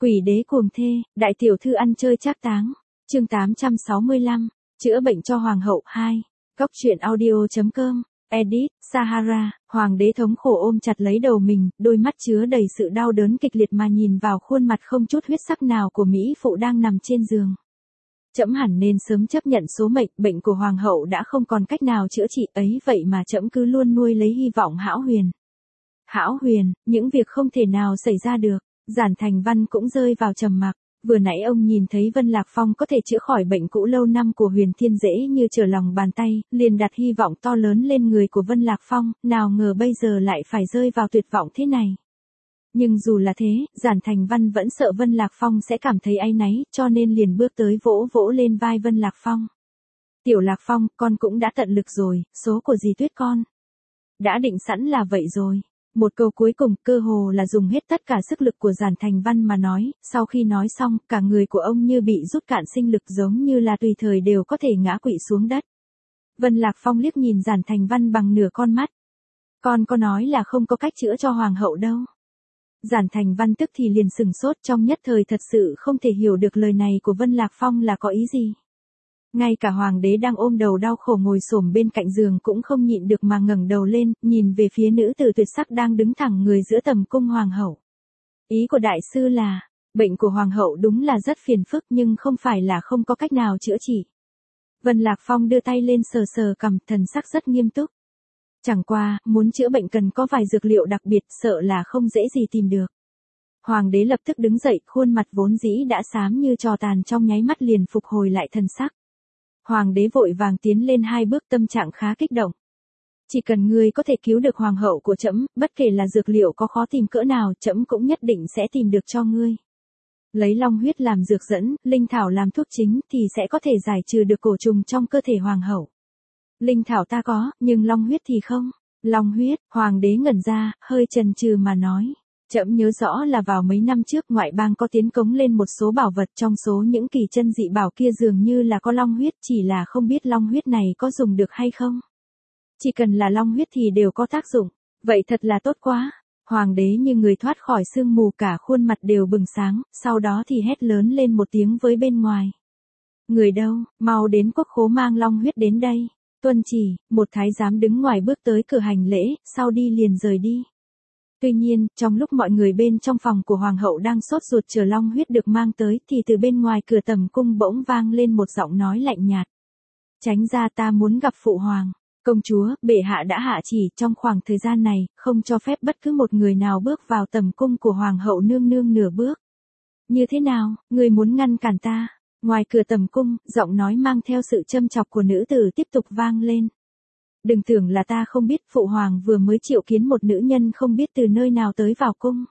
Quỷ đế cuồng thê, đại tiểu thư ăn chơi trác táng. Chương 865, chữa bệnh cho hoàng hậu 2. Góc truyện audio.com. Edit, Sahara. Hoàng đế thống khổ ôm chặt lấy đầu mình, đôi mắt chứa đầy sự đau đớn kịch liệt mà nhìn vào khuôn mặt không chút huyết sắc nào của mỹ phụ đang nằm trên giường. Trẫm hẳn nên sớm chấp nhận số mệnh, bệnh của hoàng hậu đã không còn cách nào chữa trị ấy, vậy mà trẫm cứ luôn nuôi lấy hy vọng hão huyền. Hão huyền, những việc không thể nào xảy ra được. Giản Thành Văn cũng rơi vào trầm mặc. Vừa nãy ông nhìn thấy Vân Lạc Phong có thể chữa khỏi bệnh cũ lâu năm của Huyền Thiên dễ như trở lòng bàn tay, liền đặt hy vọng to lớn lên người của Vân Lạc Phong, nào ngờ bây giờ lại phải rơi vào tuyệt vọng thế này. Nhưng dù là thế, Giản Thành Văn vẫn sợ Vân Lạc Phong sẽ cảm thấy áy náy, cho nên liền bước tới vỗ vỗ lên vai Vân Lạc Phong. Tiểu Lạc Phong, con cũng đã tận lực rồi, số của dì Tuyết con đã định sẵn là vậy rồi. Một câu cuối cùng, cơ hồ là dùng hết tất cả sức lực của Giản Thành Văn mà nói, sau khi nói xong, cả người của ông như bị rút cạn sinh lực, giống như là tùy thời đều có thể ngã quỵ xuống đất. Vân Lạc Phong liếc nhìn Giản Thành Văn bằng nửa con mắt. Con có nói là không có cách chữa cho hoàng hậu đâu. Giản Thành Văn tức thì liền sừng sốt, trong nhất thời thật sự không thể hiểu được lời này của Vân Lạc Phong là có ý gì. Ngay cả hoàng đế đang ôm đầu đau khổ ngồi xổm bên cạnh giường cũng không nhịn được mà ngẩng đầu lên, nhìn về phía nữ tử tuyệt sắc đang đứng thẳng người giữa tầm cung hoàng hậu. Ý của đại sư là, bệnh của hoàng hậu đúng là rất phiền phức nhưng không phải là không có cách nào chữa trị. Vân Lạc Phong đưa tay lên sờ sờ cằm, thần sắc rất nghiêm túc. Chẳng qua, muốn chữa bệnh cần có vài dược liệu đặc biệt, sợ là không dễ gì tìm được. Hoàng đế lập tức đứng dậy, khuôn mặt vốn dĩ đã xám như tro tàn trong nháy mắt liền phục hồi lại thần sắc. Hoàng đế vội vàng tiến lên 2 bước, tâm trạng khá kích động. Chỉ cần ngươi có thể cứu được hoàng hậu của trẫm, bất kể là dược liệu có khó tìm cỡ nào, trẫm cũng nhất định sẽ tìm được cho ngươi. Lấy long huyết làm dược dẫn, linh thảo làm thuốc chính thì sẽ có thể giải trừ được cổ trùng trong cơ thể hoàng hậu. Linh thảo ta có, nhưng long huyết thì không. Long huyết, hoàng đế ngẩn ra, hơi chần chừ mà nói. Trẫm nhớ rõ là vào mấy năm trước ngoại bang có tiến cống lên một số bảo vật, trong số những kỳ chân dị bảo kia dường như là có long huyết, chỉ là không biết long huyết này có dùng được hay không. Chỉ cần là long huyết thì đều có tác dụng, vậy thật là tốt quá. Hoàng đế như người thoát khỏi sương mù, cả khuôn mặt đều bừng sáng, sau đó thì hét lớn lên một tiếng với bên ngoài. Người đâu, mau đến quốc khố mang long huyết đến đây. Tuân chỉ, một thái giám đứng ngoài bước tới cửa hành lễ, sau đi liền rời đi. Tuy nhiên, trong lúc mọi người bên trong phòng của hoàng hậu đang sốt ruột chờ long huyết được mang tới thì từ bên ngoài cửa tầm cung bỗng vang lên một giọng nói lạnh nhạt. Tránh ra, ta muốn gặp phụ hoàng. Công chúa, bệ hạ đã hạ chỉ trong khoảng thời gian này, không cho phép bất cứ một người nào bước vào tầm cung của hoàng hậu nương nương nửa bước. Như thế nào, người muốn ngăn cản ta? Ngoài cửa tầm cung, giọng nói mang theo sự châm chọc của nữ tử tiếp tục vang lên. Đừng tưởng là ta không biết, phụ hoàng vừa mới triệu kiến một nữ nhân không biết từ nơi nào tới vào cung.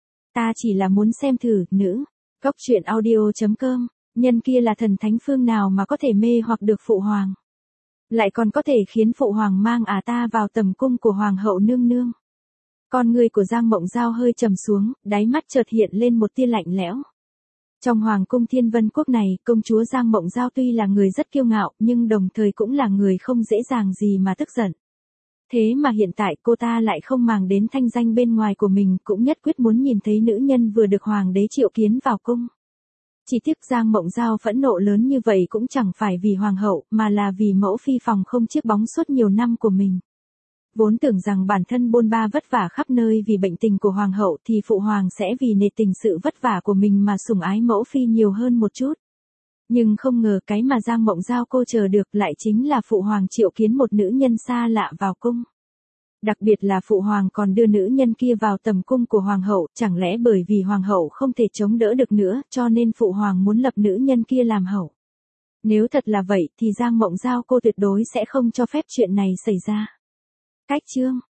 Ta chỉ là muốn xem thử, nữ. Góc truyện audio.com, nhân kia là thần thánh phương nào mà có thể mê hoặc được phụ hoàng. Lại còn có thể khiến phụ hoàng mang ta vào tầm cung của hoàng hậu nương nương. Con người của Giang Mộng Giao hơi trầm xuống, đáy mắt chợt hiện lên một tia lạnh lẽo. Trong hoàng cung Thiên Vân Quốc này, công chúa Giang Mộng Giao tuy là người rất kiêu ngạo, nhưng đồng thời cũng là người không dễ dàng gì mà tức giận. Thế mà hiện tại cô ta lại không màng đến thanh danh bên ngoài của mình, cũng nhất quyết muốn nhìn thấy nữ nhân vừa được hoàng đế triệu kiến vào cung. Chỉ tiếc Giang Mộng Giao phẫn nộ lớn như vậy cũng chẳng phải vì hoàng hậu, mà là vì mẫu phi phòng không chiếc bóng suốt nhiều năm của mình. Vốn tưởng rằng bản thân bôn ba vất vả khắp nơi vì bệnh tình của hoàng hậu thì phụ hoàng sẽ vì nể tình sự vất vả của mình mà sủng ái mẫu phi nhiều hơn một chút. Nhưng không ngờ cái mà Giang Mộng Giao cô chờ được lại chính là phụ hoàng triệu kiến một nữ nhân xa lạ vào cung. Đặc biệt là phụ hoàng còn đưa nữ nhân kia vào tầm cung của hoàng hậu, chẳng lẽ bởi vì hoàng hậu không thể chống đỡ được nữa cho nên phụ hoàng muốn lập nữ nhân kia làm hậu. Nếu thật là vậy thì Giang Mộng Giao cô tuyệt đối sẽ không cho phép chuyện này xảy ra. Cách chương